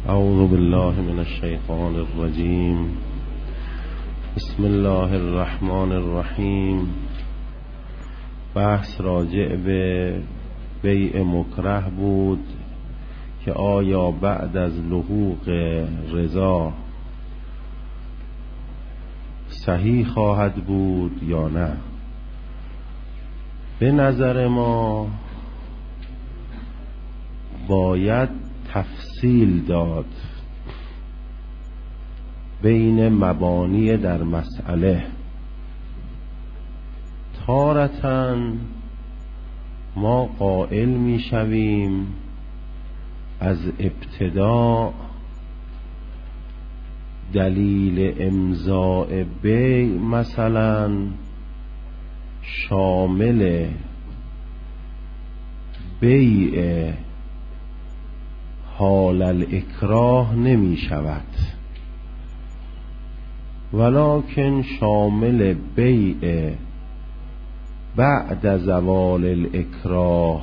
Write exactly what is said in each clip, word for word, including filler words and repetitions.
اعوذ بالله من الشیطان الرجیم. بسم الله الرحمن الرحیم. بحث راجع به بیع مکره بود که آیا بعد از لحوق رضا صحیح خواهد بود یا نه. به نظر ما باید تفصیل داد بین مبانی در مسئله. تارةً ما قائل می شویم از ابتدا دلیل امضاء بیع مثلا شامل بیع حال الاکراه نمی شود، ولکن شامل بیع بعد زوال الاکراه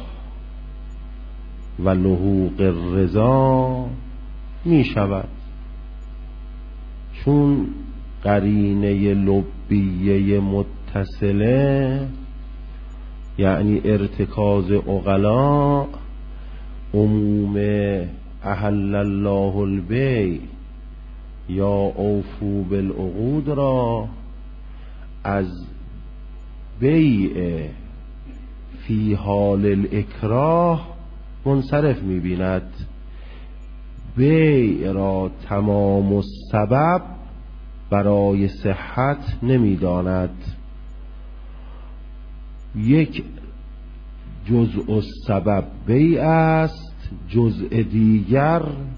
و لحوق الرضا می شود، چون قرینه لبیه متصله یعنی ارتکاز عقلا عموم احل الله البیع یا اوفو بالعقود را از بیع فی حال الاکراه منصرف می بیند. بیع را تمام السبب برای صحت نمی داند. یک جزء السبب بیع است، جزء دیگر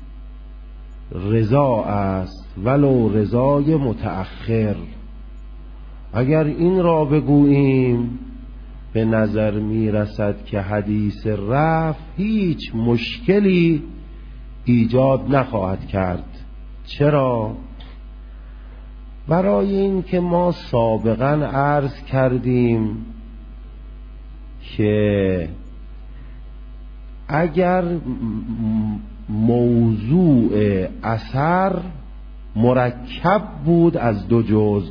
رضا است، ولو رضای متأخر. اگر این را بگوییم به نظر می رسد که حدیث رفع هیچ مشکلی ایجاد نخواهد کرد. چرا؟ برای این که ما سابقا عرض کردیم که اگر موضوع اثر مرکب بود از دو جزء،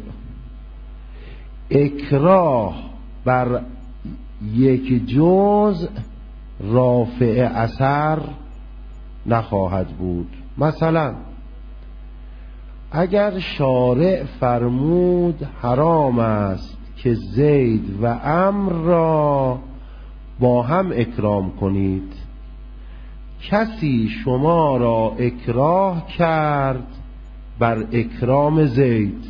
اکراه بر یک جزء رافع اثر نخواهد بود. مثلا اگر شارع فرمود حرام است که زید و عمرو را با هم اکرام کنید، کسی شما را اکراه کرد بر اکرام زید،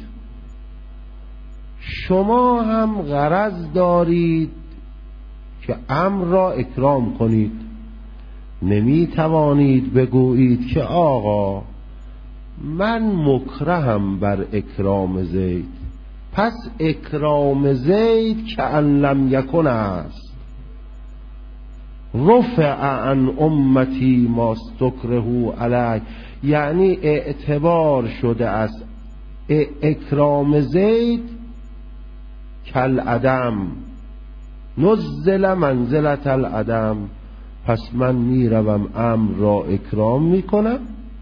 شما هم غرض دارید که عمرو را اکرام کنید، نمی توانید بگویید که آقا من مکرهم بر اکرام زید، پس اکرام زید که ان لم یکن است، رفع عن امتی ما استکرهوا علیه، یعنی اعتبار شده است اکرام زید کل عدم، نزل منزلت العدم، پس من میروم امر را اکرام میکنم،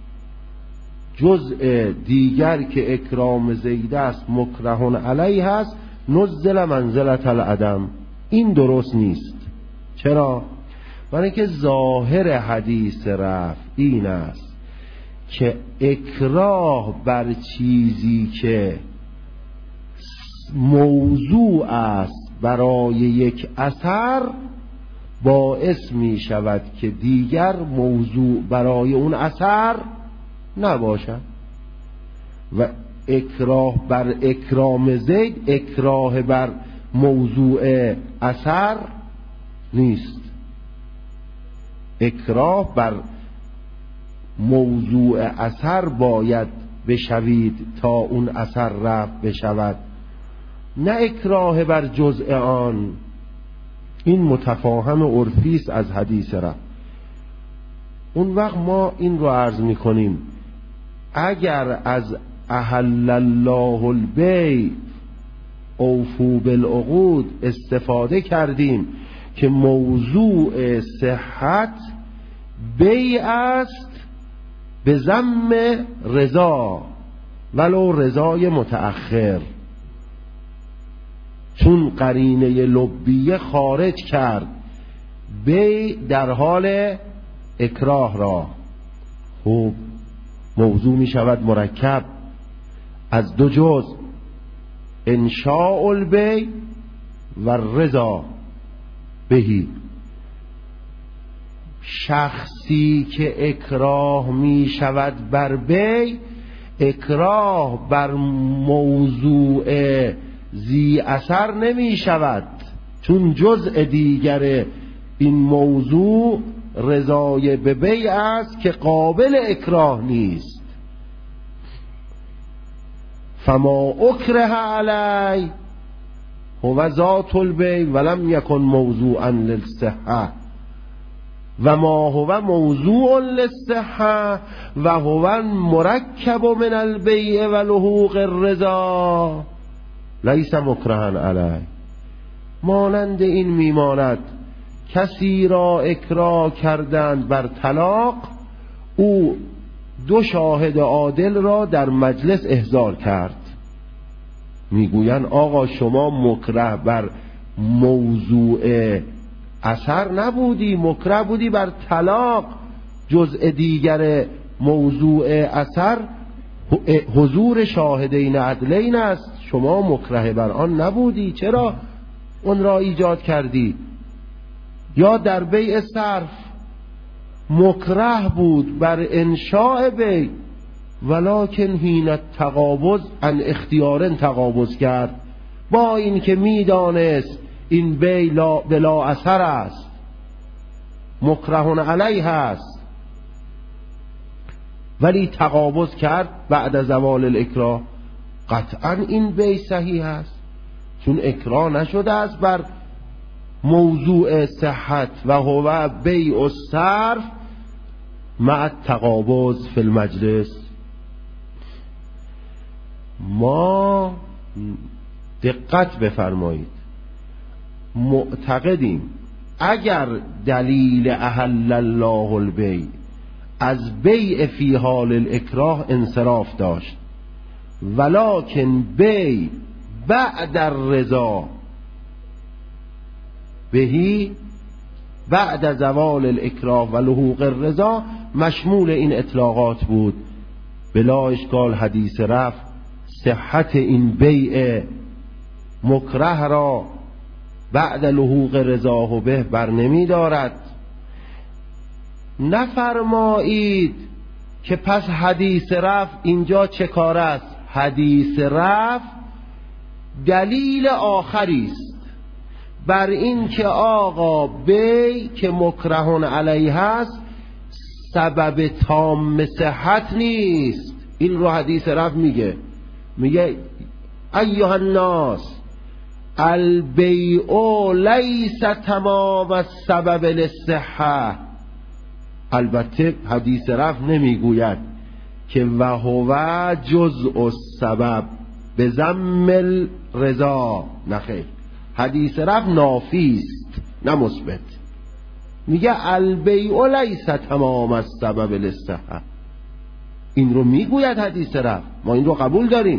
جزء دیگر که اکرام زید است مکرهون علیه است، نزل منزلت العدم. این درست نیست. چرا؟ برای که ظاهر حدیث رفع این است که اکراه بر چیزی که موضوع است برای یک اثر باعث می شود که دیگر موضوع برای اون اثر نباشد، و اکراه بر اکرام زید اکراه بر موضوع اثر نیست. اکراه بر موضوع اثر باید بشوید تا اون اثر رفع بشود، نه اکراه بر جزء آن. این متفاهم عرفی است از حدیث رفع. اون وقت ما این رو عرض می کنیم اگر از احل الله البیع اوفو بالعقود استفاده کردیم که موضوع صحت بیع است، به ضم رضا ولو رضای متأخر، چون قرینه لبیه خارج کرد بی در حال اکراه را. خوب موضوع می شود مرکب از دو جزء، انشاء البی و رضا بهی. شخصی که اکراه می شود بر بی، اکراه بر موضوع ذی اثر نمی شود، چون جزء دیگر این موضوع رضای به بی است که قابل اکراه نیست. فما اکره علی هو ذات البی ولم یکن موضوعا للصحه و ما هو موضوع للصحه و هو مرکب من البیع و لحوق الرضا لیس مکرها علی. مانند این میماند کسی را اکراه کردند بر طلاق، او دو شاهد عادل را در مجلس احضار کرد، میگویند آقا شما مکره بر موضوع اثر نبودی، مکره بودی بر طلاق. جزء دیگر موضوع اثر حضور شاهدین عدلین است، شما مکره بر آن نبودی، چرا اون را ایجاد کردی؟ یا در بیع صرف مکره بود بر انشاء بی، ولکن حین تقابض ان اختیار تقابض کرد، با این که میدانست این بی لا بلا اثر است، مکره علیه است، ولی تقابض کرد بعد زوال الاکراه. قطعا این بی صحیح است، چون اکراه نشده است بر موضوع صحت و هو بیع الصرف مع التقابض فی المجلس. ما دقت بفرمایید، معتقدیم اگر دلیل احل الله البیع از بیع فی حال الاکراه انصراف داشت، ولکن بیع بعد الرضا بهی بعد زوال الاکراه و لحوق الرضا مشمول این اطلاقات بود، بلا اشکال حدیث رفع صحت این بیع مکره را بعد لحوق رضا به بر نمی دارد. نفرمایید که پس حدیث رفع اینجا چه کار است؟ حدیث رفع دلیل آخری است بر این که آقا بی که مکرهون علیه است سبب تام صحت نیست. این رو حدیث رفع میگه، میگه ایها الناس البیع لیس تمام السبب للصحه. البته حدیث رفع نمیگوید که و هو جزء السبب به ضم الرضا، نخیر، حدیث رفع نافی است نه مثبت. میگه البیع لیس تمام السبب للصحه، این رو میگوید حدیث رفع، ما این رو قبول داریم.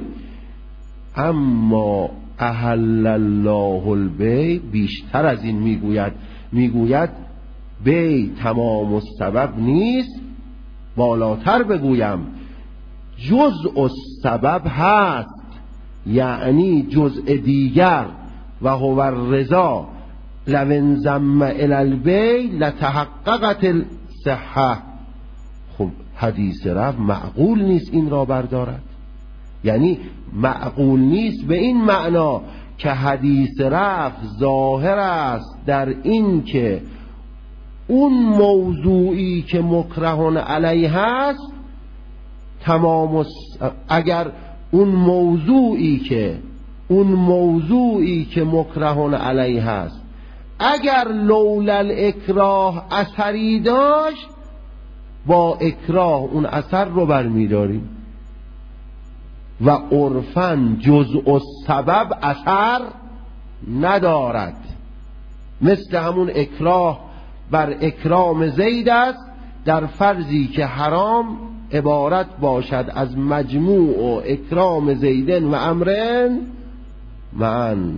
اما احل الله البیع بیشتر از این میگوید، میگوید بیع تمام السبب نیست، بالاتر بگویم جزء السبب هست، یعنی جزء دیگر و هو الرضا لو انضم الی البیع لتحققت الصحه. خب حدیث رفع معقول نیست این را بردارد، یعنی معقول نیست به این معنا که حدیث رفع ظاهر است در این که اون موضوعی که مکرهون علیه است تمام، اگر اون موضوعی که اون موضوعی که مکرهون علیه است اگر لولا الاکراه اثری داشت، با اکراه اون اثر رو برمیداریم و عرفاً جزء السبب اثر ندارد، مثل همون اکراه بر اکرام زید است در فرضی که حرام عبارت باشد از مجموع و اکرام زیدن و امرن معن.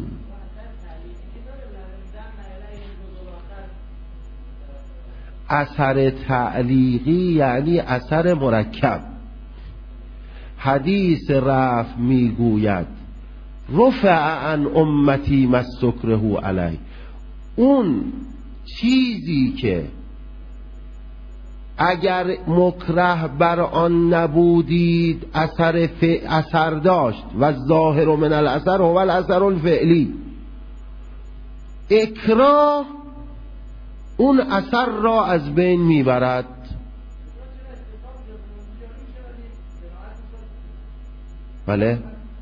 اثر تعلیقی یعنی اثر مرکب. حدیث رفع میگوید رفع عن امتی ما استکره علیه، اون چیزی که اگر مکره بر آن نبودید اثر ف... اثر داشت و ظاهر من الاثر هو الاثر الفعلی، اکراه اون اثر را از بین میبرد. بله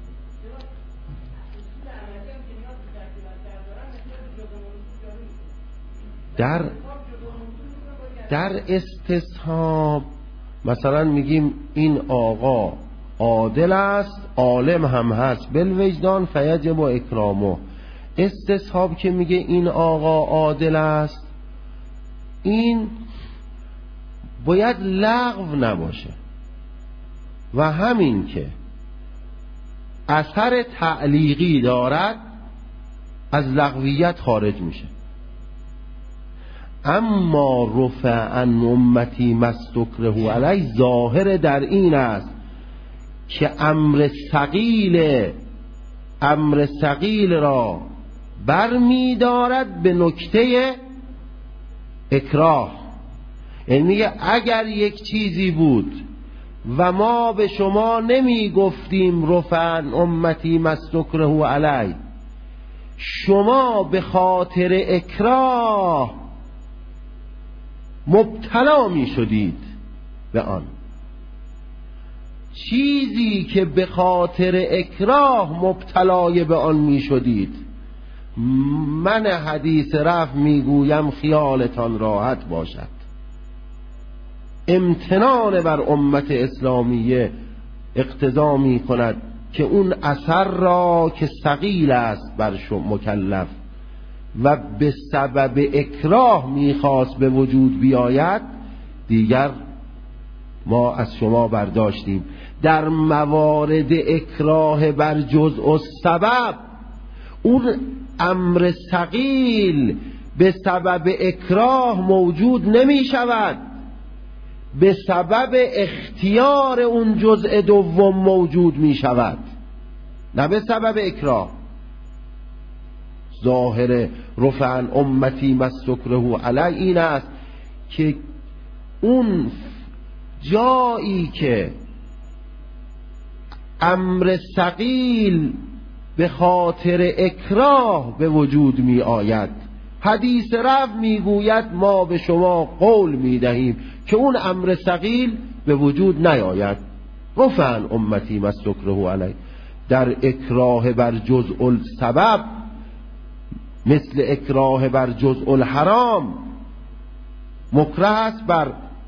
در در استصحاب مثلا میگیم این آقا عادل است، عالم هم هست، بالوجدان فیجب و اکرامه. استصحاب که میگه این آقا عادل است، این باید لغو نباشه و همین که اثر تعلیقی دارد از لغویت خارج میشه. اما رفع عن امتی ما استکره علیه ظاهر در این است که امر ثقیل امر ثقیل را برمی دارد به نکته اکراه. یعنی اگر یک چیزی بود و ما به شما نمی گفتیم رفع عن امتی ما استکره علیه، شما به خاطر اکراه مبتلا می شدید به آن چیزی که به خاطر اکراه مبتلای به آن می شدید. من حدیث رفع می گویم خیالتان راحت باشد، امتنان بر امت اسلامیه اقتضا می کند که اون اثر را که ثقیل است بر شما مکلف و به سبب اکراه میخواست به وجود بیاید، دیگر ما از شما برداشتیم. در موارد اکراه بر جزء و سبب اون امر ثقیل به سبب اکراه موجود نمی شود، به سبب اختیار اون جزء دوم موجود می شود، نه به سبب اکراه. ظاهر رفع عن امتی ما استکره علیه این است که اون جایی که امر ثقیل به خاطر اکراه به وجود می آید، حدیث رفع می گوید ما به شما قول می دهیم که اون امر ثقیل به وجود نیاید. رفع عن امتی ما استکره علیه در اکراه بر جزء السبب، مثل اکراه بر جزء الحرام، مکره است بر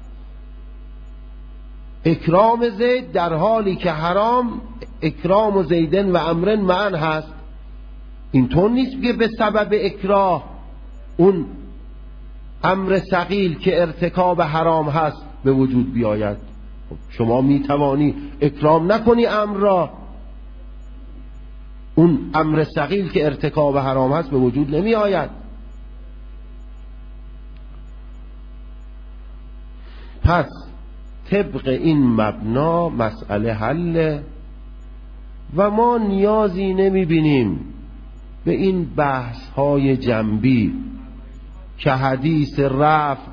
اکرام زید در حالی که حرام اکرام زیدن و امرن معن هست. اینطور نیست که به سبب اکراه اون امر ثقیل که ارتکاب حرام هست به وجود بیاید. شما می توانی اکرام نکنی امر را، اون امر ثقیل که ارتکاب حرام هست به وجود نمی آید. پس طبق این مبنا مسئله حل و ما نیازی نمی بینیم به این بحث های جنبی که حدیث رفع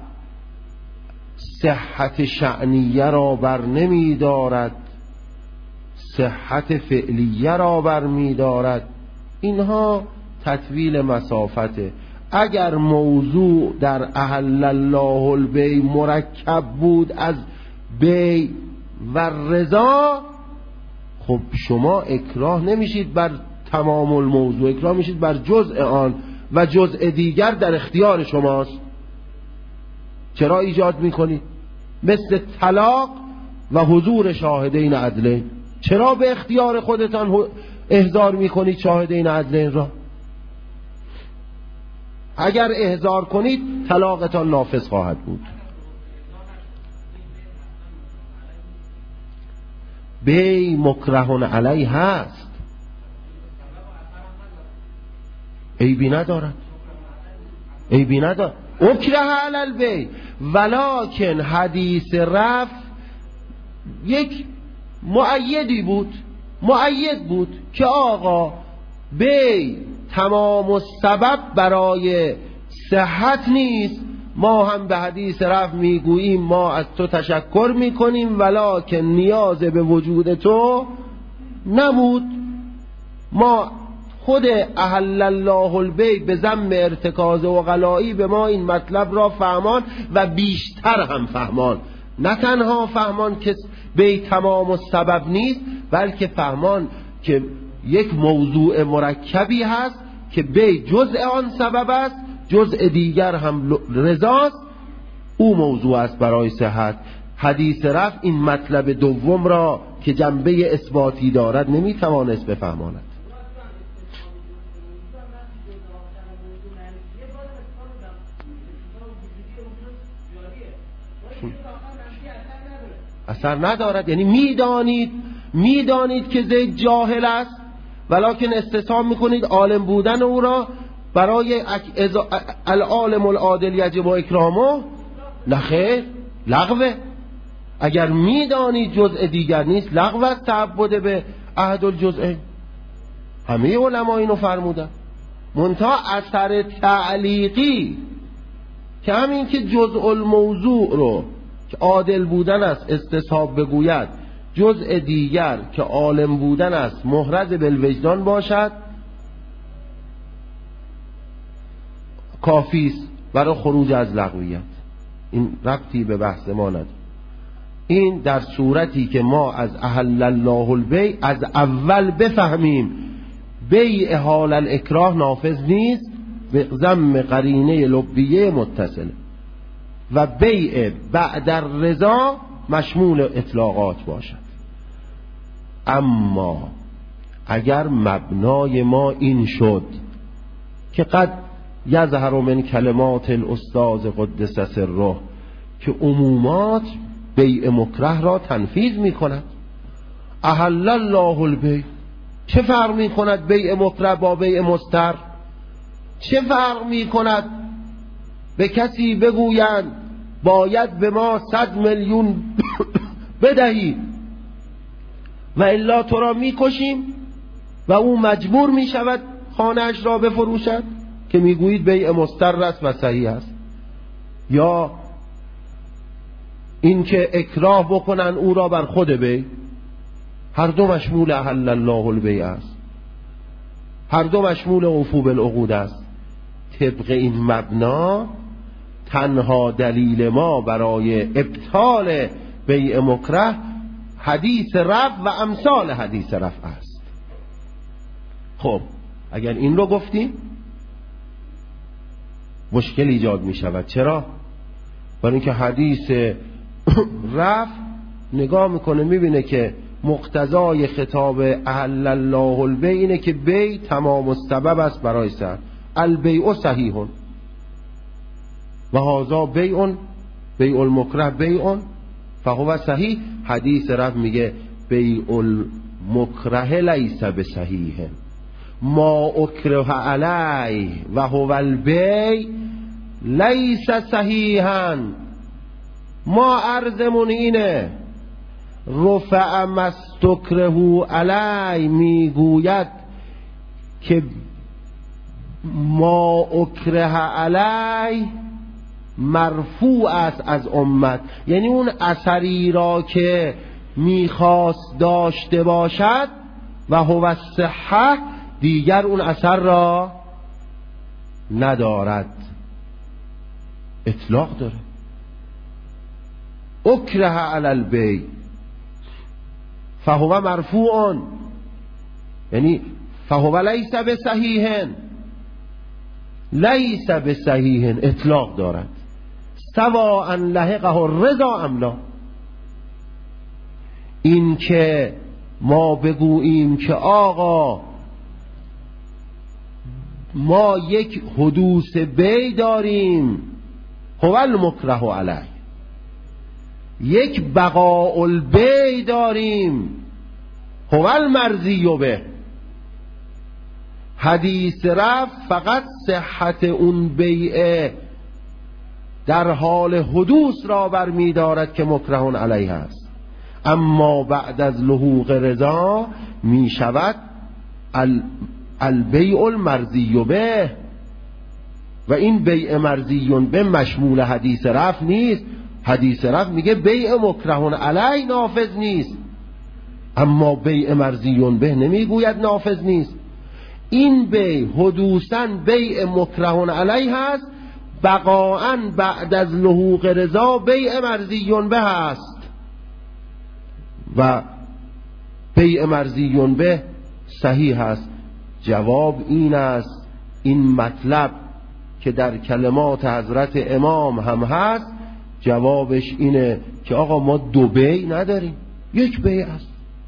صحت شأنیه را بر نمی دارد، صحت فعلیه را بر می دارد. اینها تطویل مسافته. اگر موضوع در احل الله البیع مرکب بود از بیع و رضا، خب شما اکراه نمیشید بر تمام الموضوع، اکراه میشید بر جزء آن و جزء دیگر در اختیار شماست. چرا ایجاد میکنید؟ مثل طلاق و حضور شاهدین عدلین، چرا به اختیار خودتان احضار میکنید شاهدین عدلین را؟ اگر احضار کنید طلاقتان نافذ خواهد بود. بی مکرهون علی هست، عیبی ندارد، عیبی ندارد. اکره علی البی، ولکن حدیث رفع یک مؤیدی بود، مؤید بود که آقا بی تمام و سبب برای صحت نیست، ما هم به حدیث رفع میگوییم ما از تو تشکر میکنیم ولکن نیاز به وجود تو نبود. ما خود احل الله البی به ذم ارتکاز عقلائی به ما این مطلب را فهمان و بیشتر هم فهمان، نه تنها فهمان که بی تمام و سبب نیست، بلکه فهمان که یک موضوع مرکبی هست که بی جزء آن سبب است، جزء دیگر هم رضاست، او موضوع است برای صحت. حدیث رفع این مطلب دوم را که جنبه اثباتی دارد نمیتوانست بفهماند. اثر ندارد، یعنی میدانید میدانید که زید جاهل است ولکن استثناء میکنید عالم بودن او را برای العالم العادل یجب اکرامه. نخیر، لغوه. اگر میدانید جزء دیگر نیست لغو است تعبد به احد الجزئین. همه علما اینو فرمودن. منتها اثر تعلیقی که همین که جزء الموضوع رو که عادل بودن است استصحاب بگوید، جزء دیگر که عالم بودن است محرز بالوجدان باشد، کافی است برای خروج از لغویت. این ربطی به بحث ما نداره. این در صورتی که ما از احل الله البی از اول بفهمیم بیع حال الاکراه نافذ نیست به ضم قرینه لبیه متصله و بیع بعد الرضا مشمول اطلاقات باشد. اما اگر مبنای ما این شد که قد یظهر من کلمات الاستاذ قدس سره که عمومات بیع مکره را تنفیذ می کند، احل الله البیع، چه فرق می کند بیع مکره با بیع مستر؟ چه فرق می کند به کسی بگویند باید به ما صد میلیون بدهی و الا تو را می کشیم و او مجبور می شود خانه‌اش را بفروشد که میگویید بیع مستر است و صحیح است، یا این که اکراه بکنن او را بر خود بیع؟ هر دو مشمول احل الله البیع است، هر دو مشمول عفو بالعقود است. طبق این مبنا تنها دلیل ما برای ابطال بیع مکره حدیث رفع و امثال حدیث رفع است. خب اگر این رو گفتیم مشکل ایجاد می شود. چرا؟ برای اینکه حدیث رفع نگاه میکنه میبینه که مقتضای خطاب احل الله البیع اینه که بیع تمام السبب است برای صحت. البیع صحیح و هذا بیع بیع المکره بیع فهو صحیح. حدیث رفع میگه بیع المکره لیس بصحیح، ما اکره علیه و هو البیع لیس صحیحا. ما عرضمون اینه رفع مستکره علی میگوید که ما اکره علی مرفوع است از امت، یعنی اون اثری را که میخواست داشته باشد و هو الصحه دیگر اون اثر را ندارد، اطلاق داره. اکره علی البیع فهو مرفوع، یعنی فهو لیس بصحیح، لیس بصحیح اطلاق دارد. سواء لحقه الرضا ام لا. این که ما بگوییم که آقا ما یک حدوث بیع داریم هو المکره علیه، یک بقاء البیع داریم هو المرضی به. حدیث رفع فقط صحت اون بیعه در حال حدوث را برمی دارد که مکره علیه است، اما بعد از لحوق رضا می شود البیع المرضی به. و این بیع مرضی به مشمول حدیث رفع نیست. حدیث رفع میگه بیع مکره علیه نافذ نیست، اما بیع مرضی به نمیگوید نافذ نیست. این بیع حدوثاً بیع مکره علیه هست، بقاءً بعد از لحوق رضا بیع مرضی به هست. و بیع مرضی به صحیح است. جواب این است، این مطلب که در کلمات حضرت امام هم هست، جوابش اینه که آقا ما دو بیع نداریم، یک بیع است،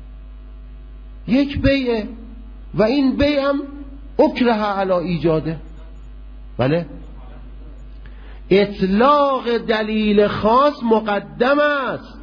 یک بیع، و این بیع هم اکره علی ایجاده. بله، اطلاق دلیل خاص مقدم است.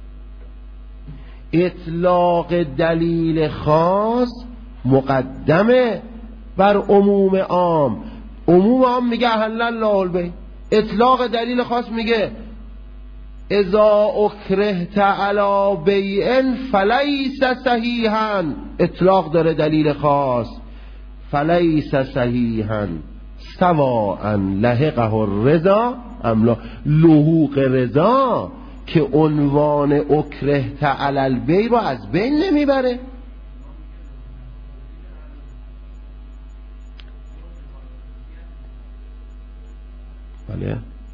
اطلاق دلیل خاص مقدمه بر عموم عام. عموم عام میگه احل الله البیع، اطلاق دلیل خاص میگه اذا اکرهت علی بیع فلیس صحیحا. اطلاق داره دلیل خاص، فلیس صحیحا سواء لحقه الرضا ام لا. لحوق رضا که عنوان اکرهت علی البیع رو از بین نمیبره. بله،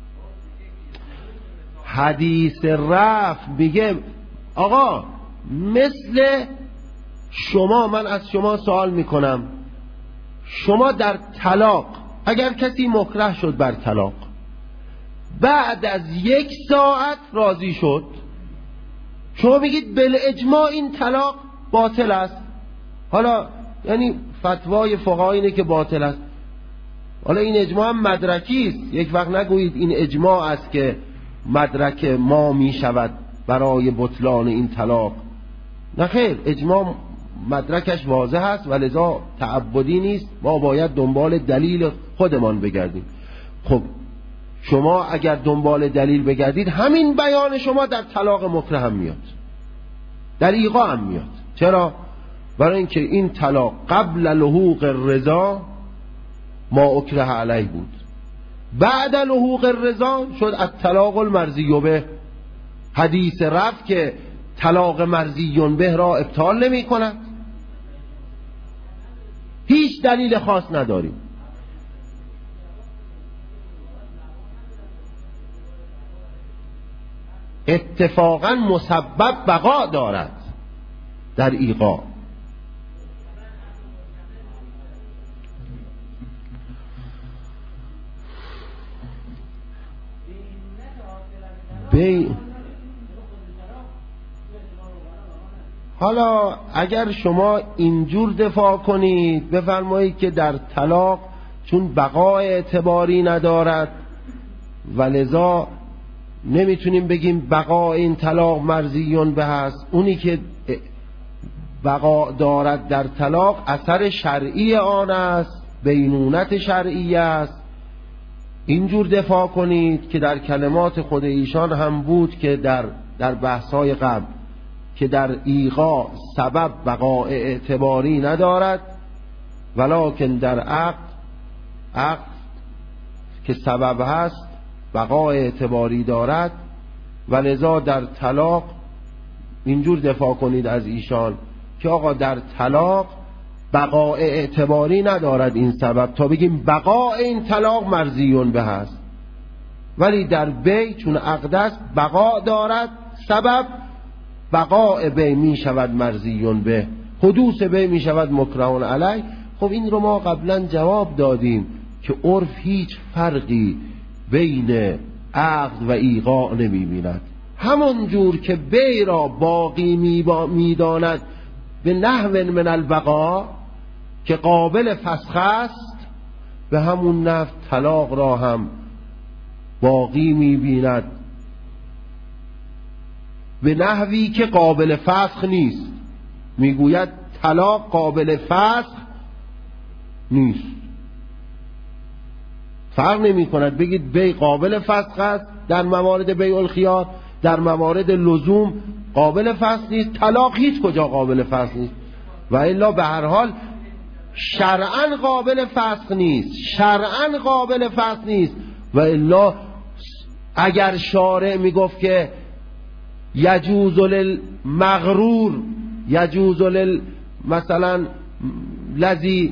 حدیث رفع میگه آقا مثل شما، من از شما سوال میکنم، شما در طلاق اگر کسی مکره شد بر طلاق، بعد از یک ساعت راضی شد، شما میگید بالاجماع این طلاق باطل است. حالا یعنی فتوای فقها اینه که باطل است. حالا این اجماع هم مدرکی است. یک وقت نگویید این اجماع است که مدرک ما می شود برای بطلان این طلاق. نه خیر، اجماع مدرکش واضح است و لذا تعبدی نیست، ما باید دنبال دلیل خودمان بگردیم. خب شما اگر دنبال دلیل بگردید، همین بیان شما در طلاق مکره هم میاد، در ایقاع هم میاد. چرا؟ برای اینکه این طلاق قبل لحوق الرضا ما اکره علیه بود، بعد لحوق الرضا شد الطلاق المرضی به. حدیث رفع که طلاق مرضی به را ابطال نمی کند. هیچ دلیل خاص نداریم. اتفاقا مسبب بقا دارد در ایقاع. بی حالا اگر شما اینجور دفاع کنید، بفرمایید که در طلاق چون بقای اعتباری ندارد و لذا نمیتونیم بگیم بقای این طلاق مرضیون به هست، اونی که بقا دارد در طلاق اثر شرعی آن است، بینونت شرعی است. اینجور دفاع کنید که در کلمات خود ایشان هم بود که در در بحث‌های قبل که در ایقاع سبب بقاء اعتباری ندارد، ولکن در عقد عقد که سبب هست بقاء اعتباری دارد، و لذا در طلاق اینجور دفاع کنید از ایشان که آقا در طلاق بقاء اعتباری ندارد این سبب تا بگیم بقاء این طلاق مرضیون به هست، ولی در بیع چون عقد است بقاء دارد سبب، بقاء بیع می شود مرضیون به، حدوث بیع می شود مکره علیه. خب این رو ما قبلا جواب دادیم که عرف هیچ فرقی بین عقد و ایقاع نمی بیند. همون جور که بیع را باقی می داند به نحو من البقاء که قابل فسخ است، به همون نحو طلاق را هم باقی می بیند به نحوی که قابل فسخ نیست. میگوید طلاق قابل فسخ نیست. فرق نمی کند بگید بی قابل فسخ است در موارد بیع الخیار، در موارد لزوم قابل فسخ نیست، طلاق هیچ کجا قابل فسخ نیست. و الا به هر حال شرعاً قابل فسخ نیست، شرعاً قابل فسخ نیست. و الا اگر شارع میگفت که یجوز للمغرور، یجوز لل مثلا لذی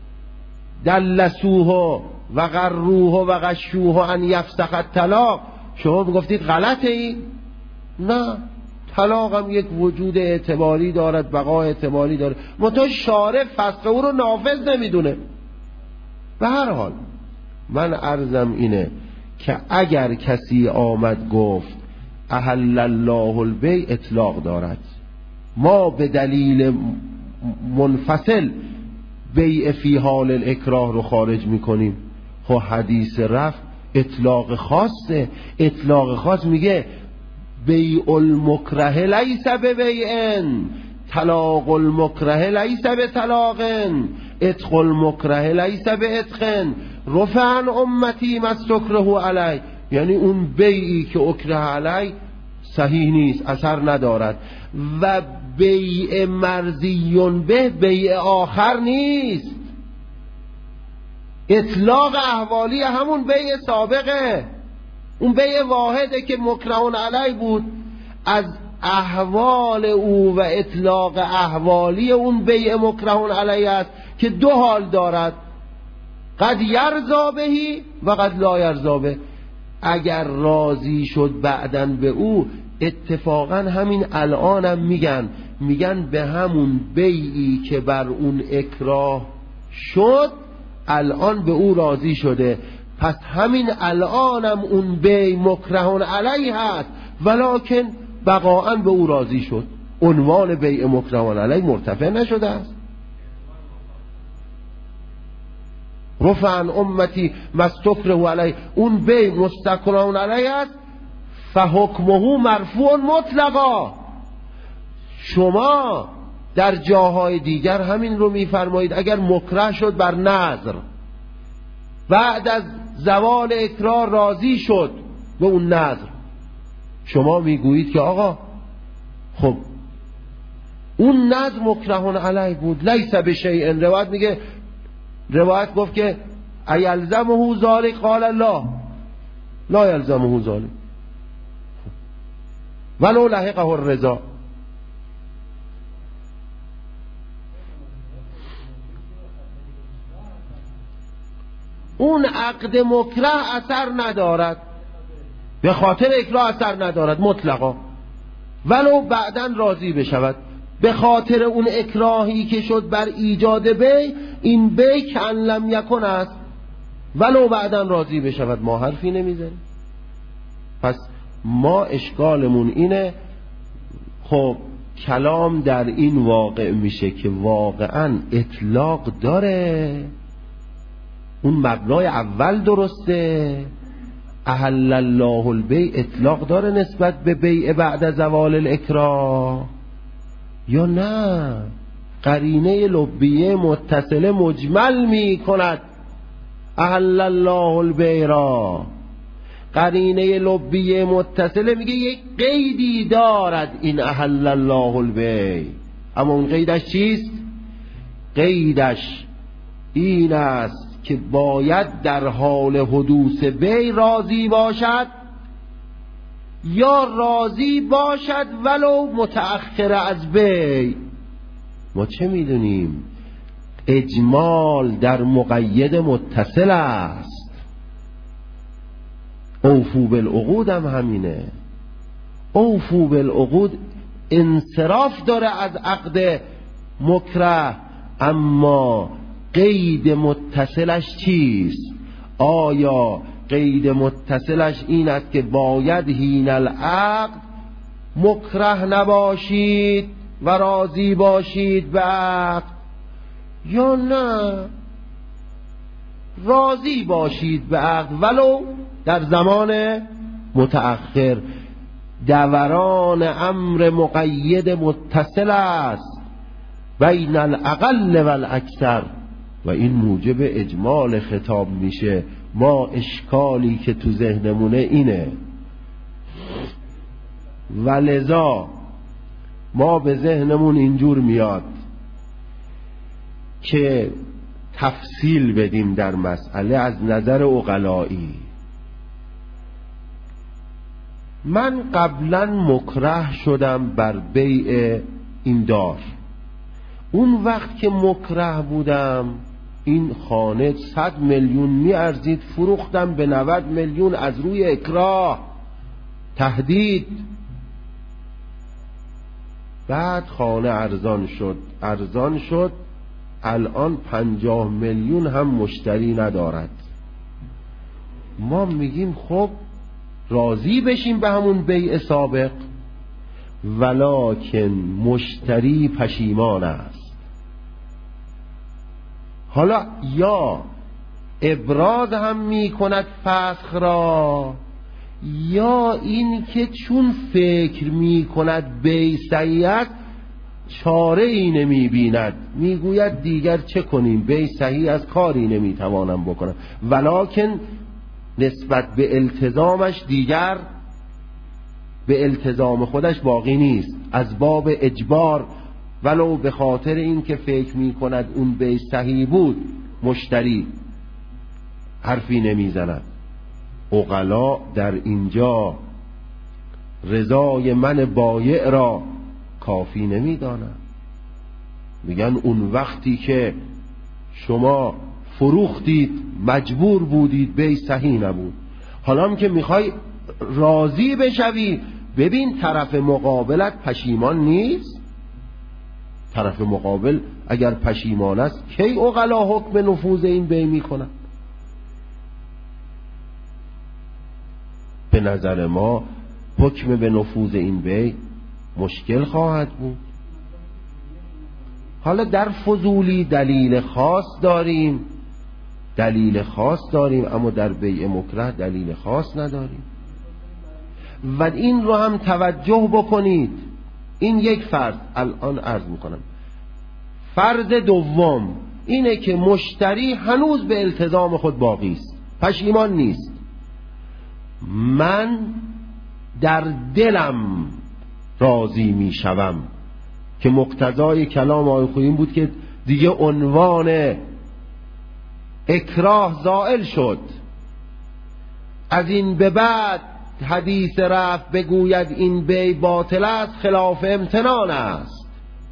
دلسوه و غروه و غشوه ان یفسخ الطلاق، شما میگفتید غلطه ای؟ نه، طلاق هم یک وجود اعتباری دارد، بقا اعتباری دارد، منتها شارع فسخ او رو نافذ نمیدونه. به هر حال من عرضم اینه که اگر کسی آمد گفت احل الله البیع، اطلاق دارد. ما به دلیل منفصل بیع فی حال الاکراه رو خارج میکنیم. خب حدیث رفع اطلاق خاصه، اطلاق خاص میگه بیع المکره لیس ببیع، طلاق المکره لیس بطلاق، عتق المکره لیس بعتق، رفع عن امتی ما استکره علی. یعنی اون بیعی که اکره علی صحیح نیست، اثر ندارد. و بیع مرضیون به بیع آخر نیست. اطلاق احوالی همون بیع سابقه، اون بیع واحده که مکرهون علی بود، از احوال او و اطلاق احوالی اون بیع مکرهون علی است که دو حال دارد، قد یرضا بهی و قد لا یرضا به. اگر راضی شد بعدن به او، اتفاقا همین الانم هم میگن میگن به همون بیعی که بر اون اکراه شد الان به او راضی شده، پس همین الانم هم اون بیع مکرهون علیه هست، ولکن بقاءً به او راضی شد، عنوان بیع مکرهون علیه مرتفع نشده است. رفع عن امتی ما استکره علیه، اون بیع مستکرهون علیه است، فحکمه مرفوع مطلقا. شما در جاهای دیگر همین رو میفرمایید. اگر مکره شد بر نذر، بعد از زوال اکراه راضی شد به اون نذر، شما میگویید که آقا خب اون نذر مکرهون علیه بود، لیس بشیء. روایت میگه، روایت گفت که ایلزمه ذلک، قال الله لا یلزمه ذلک ولو لحقه الرضا. اون عقد مکره اثر ندارد، به خاطر اکراه اثر ندارد مطلقا، ولو بعداً راضی بشود. به خاطر اون اکراهی که شد بر ایجاد بیع، این بیع کأن لم یکن است، ولو بعداً راضی بشود، ما حرفی نمیزنیم. پس ما اشکالمون اینه، خب کلام در این واقع میشه که واقعاً اطلاق داره، اون مبنای اول درسته، احل الله البیع اطلاق داره نسبت به بیع بعد زوال الاکراه، یا نه قرینه لبیه متصله مجمل می کند احل الله البیع را. قرینه لبیه متصله میگه یک قیدی دارد این احل الله البیع، اما اون قیدش چیست؟ قیدش این است که باید در حال حدوث بیع راضی باشد، یا راضی باشد ولو متأخر از بیع. ما چه میدونیم؟ اجمال در مقید متصل است. اوفو بالعقود هم همینه. اوفو بالعقود انصراف داره از عقد مکره، اما قید متصلش چیست؟ آیا قید متصلش این است که باید حین العقد مکره نباشید و راضی باشید به عقد، یا نه راضی باشید به عقد ولو در زمان متأخر؟ دوران امر مقید متصل است. بین الاقل و الاکثر و این موجب اجمال خطاب میشه. ما اشکالی که تو ذهنمونه اینه و لذا ما به ذهنمون اینجور میاد که تفصیل بدیم در مسئله از نظر عقلایی. من قبلا مکره شدم بر بیع این دار. اون وقت که مکره بودم این خانه صد میلیون میارزید، فروختم به نود میلیون از روی اکراه، تهدید. بعد خانه ارزان شد ارزان شد الان پنجاه میلیون هم مشتری ندارد. ما میگیم خب راضی بشیم به همون بیع سابق، ولکن مشتری پشیمان است. حالا یا ابراز هم می کند فسخ را، یا این که چون فکر می کند بیع صحیح است چاره ای نمی بیند، می گوید دیگر چه کنیم، بیع صحیح از کاری نمی توانم بکنم، ولکن نسبت به التزامش دیگر به التزام خودش باقی نیست، از باب اجبار ولو به خاطر این که فکر می کند اون بیع صحیح بود مشتری حرفی نمی زند. عقلا در اینجا رضای من بایع را کافی نمی دانند. میگن اون وقتی که شما فروختید مجبور بودید بیع صحیح نبود، حالا هم که میخوای راضی بشوی ببین طرف مقابلت پشیمان نیست. طرف مقابل اگر پشیمان است کی عقلا حکم نفوذ این بیع میکنن؟ به نظر ما حکم به نفوذ این بیع مشکل خواهد بود. حالا در فضولی دلیل خاص داریم دلیل خاص داریم اما در بیع مکره دلیل خاص نداریم. و این رو هم توجه بکنید، این یک فرض الان عرض میکنم. فرض دوم اینه که مشتری هنوز به التزام خود باقی است، پشیمان نیست. من در دلم راضی میشوم که مقتضای کلام آقای خویی بود که دیگه عنوان اکراه زائل شد، از این به بعد حدیث رفت بگوید این بیع باطل است خلاف امتنان است.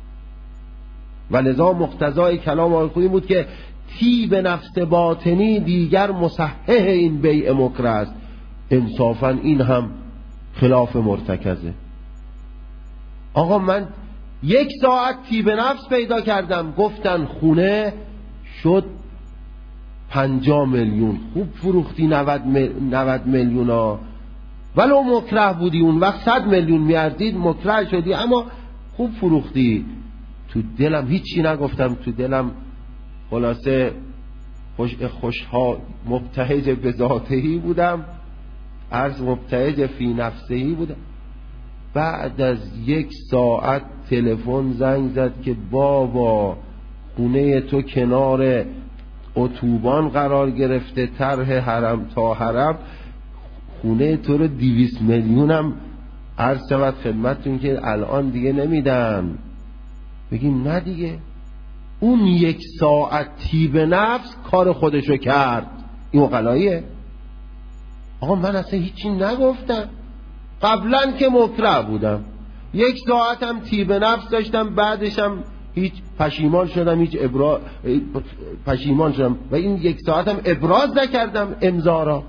ولذا مقتضای کلام آقای خویی بود که طیب نفس باطنی دیگر مصحح این بیع مکره است. انصافا این هم خلاف مرتکزه. آقا من یک ساعت طیب نفس پیدا کردم، گفتن خونه شد پنجاه میلیون، خوب فروختی نود میلیون ها، ولو مکره بودی اون وقت صد میلیون میاردید مکره شدی اما خوب فروختی. تو دلم هیچی نگفتم، تو دلم خلاصه خوش خوشها مبتهج به ذاتهی بودم، عرض مبتهج فی نفسهی بودم. بعد از یک ساعت تلفن زنگ زد که بابا خونه تو کنار اتوبان قرار گرفته، طرح حرم تا حرم، خونه تو رو دویست میلیونم عرض شود خدمتتون که الان دیگه نمیدن. بگیم نه دیگه، اون یک ساعت طیب نفس کار خودشو کرد. این عقلاییه؟ آقا من اصلا هیچی نگفتم، قبلا که مکره بودم، یک ساعتم طیب نفس داشتم، بعدشم هیچ پشیمان شدم، هیچ ابرا... پشیمان شدم و این یک ساعتم ابراز نکردم امضا را.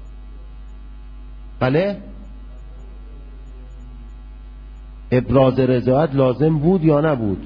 بله ابراز رضایت لازم بود یا نبود؟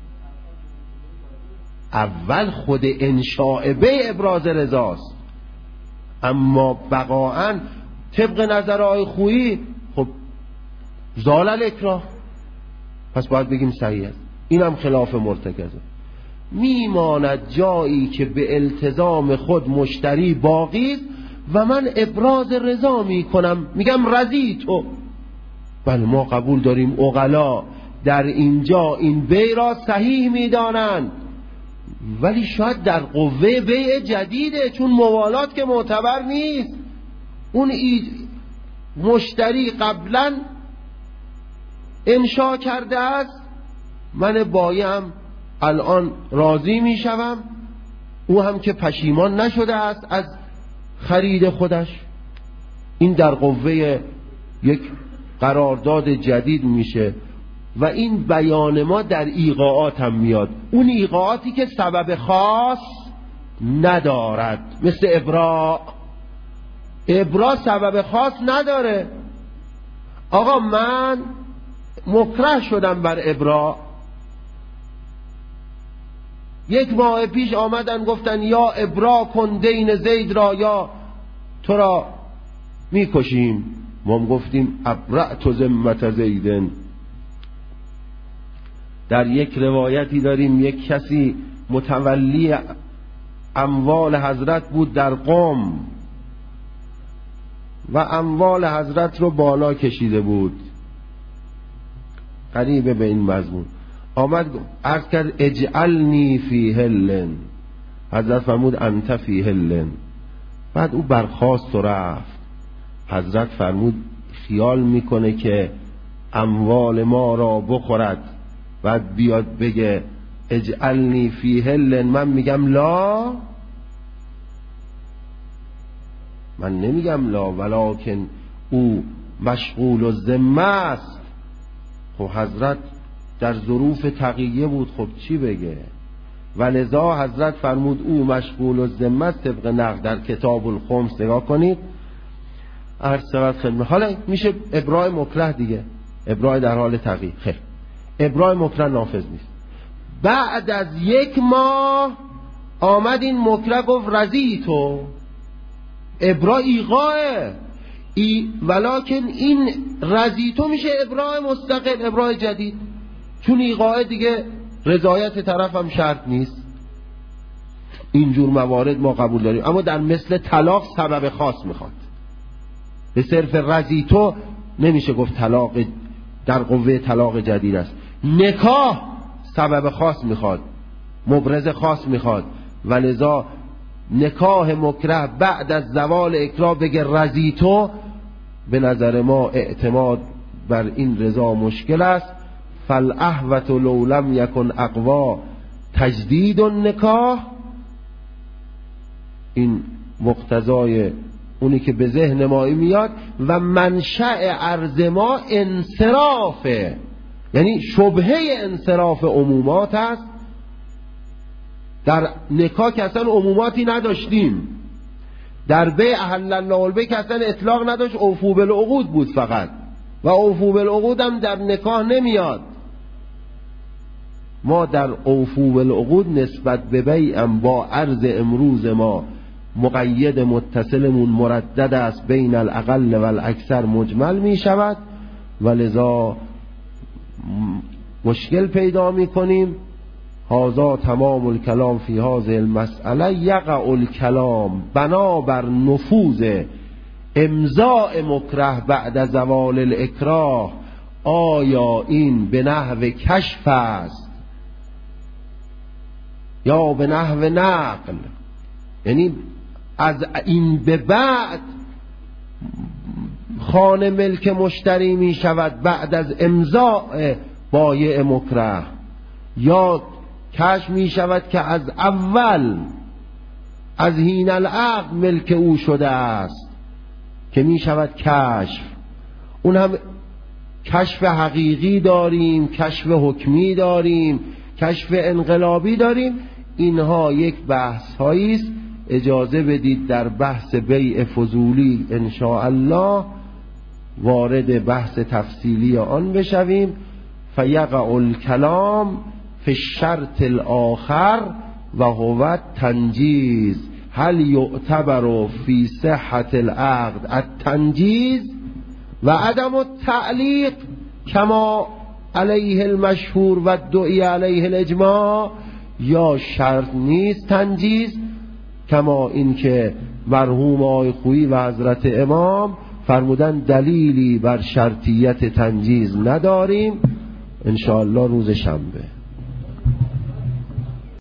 اول خود انشاء بیع ابراز رضاست، اما بقاعا طبق نظر آقای خویی خب زال الاکراه، پس باید بگیم صحیح است. اینم خلاف مرتکزه. میماند جایی که به التزام خود مشتری باقی است و من ابراز رضا میکنم، میگم رضی تو. بله ما قبول داریم عقلا در اینجا این بیع را صحیح می‌دانند، ولی شاید در قوه بیع جدیده، چون موالات که معتبر نیست. اون مشتری قبلا انشا کرده است، من بایم الان راضی میشم، او هم که پشیمان نشده است از خرید خودش. این در قوه یک قرارداد جدید میشه و این بیان ما در ایقاعات هم میاد، اون ایقاعاتی که سبب خاص ندارد، مثل ابراء. ابراء سبب خاص نداره. آقا من مکره شدم بر ابراء، یک ماه پیش آمدن گفتن یا ابراء کن دین زید را یا تو را میکشیم. ما گفتیم ابرأت ذمة زیدن. در یک روایتی داریم یک کسی متولی اموال حضرت بود در قم و اموال حضرت رو بالا کشیده بود، قریب به این مضمون. آمد عرض کرد اجعلنی فی هلن، حضرت فرمود انت فی هلن. بعد او برخاست و رفت. حضرت فرمود خیال میکنه که اموال ما را بخورد، بعد بیاد بگه اجعلنی فی هلن، من میگم لا، من نمیگم لا، ولکن او مشغول و ذمه است. خب حضرت در ظروف تقیه بود، خب چی بگه؟ ولذا حضرت فرمود او مشغول و ذمه است. طبق نقل در کتاب الخمس نگاه کنید. عرض شود خدمت. حالا میشه ابراء مکره دیگه، ابراء در حال تقیه. خیر، ابراء مکره نافذ نیست. بعد از یک ماه آمد این مکره گفت رضیتو. ابراء ایقاعه ای، ولکن این رضیتو میشه ابراء مستقل، ابراء جدید، چون ایقاعه دیگه رضایت طرف هم شرط نیست. اینجور موارد ما قبول داریم، اما در مثل طلاق سبب خاص میخواد. به صرف رضیتو نمیشه گفت طلاق در قوه طلاق جدید است. نکاح سبب خاص میخواد، مبرز خاص میخواد، ولذا نکاح مکره بعد از زوال اکراه بگه رضیتو، به نظر ما اعتماد بر این رضا مشکل است. فالاحوت لو لم یکن اقوا تجدید النکاح، این مقتضای اونی که به ذهن ما میاد. و منشأ عرض ما انصرافه، یعنی شبهه انصراف عمومات است. در نکاح که اصلا عموماتی نداشتیم، در بیع احل الله البیع که اصلا اطلاق نداشت، اوفوا بالعقود بود فقط، و اوفوا بالعقود هم در نکاح نمیاد. ما در اوفوا بالعقود نسبت به بیعم با عرض امروز ما مقید متصلمون مردد است، بین الاقل و الاکثر مجمل می شود، ولذا مشکل پیدا می کنیم. هذا تمام الکلام فی هذه المسئله. یقع الکلام بنابر نفوذ امضاء مکره بعد زوال الاکراه. آیا این به نحو کشف است یا به نحو نقل؟ یعنی از این به بعد خانه ملک مشتری می شود بعد از امضاء بایع مکره، یا کشف می شود که از اول از حین العقد ملک او شده است که می شود کشف. اون هم کشف حقیقی داریم، کشف حکمی داریم، کشف انقلابی داریم. اینها یک بحث هایی است. اجازه بدید در بحث بیع فضولی ان شاء الله وارد بحث تفصیلی آن بشویم. فیقع الکلام فی الشرط الاخر و هو تنجیز. هل یعتبر فی صحت العقد التنجیز و عدم التعلیق کما علیه المشهور و دعی علیه الاجماع، یا شرط نیست تنجیز کما اینکه مرحوم آقای خویی و حضرت امام فرمودن دلیلی بر شرطیت تنجیز نداریم. انشاءالله روز شنبه.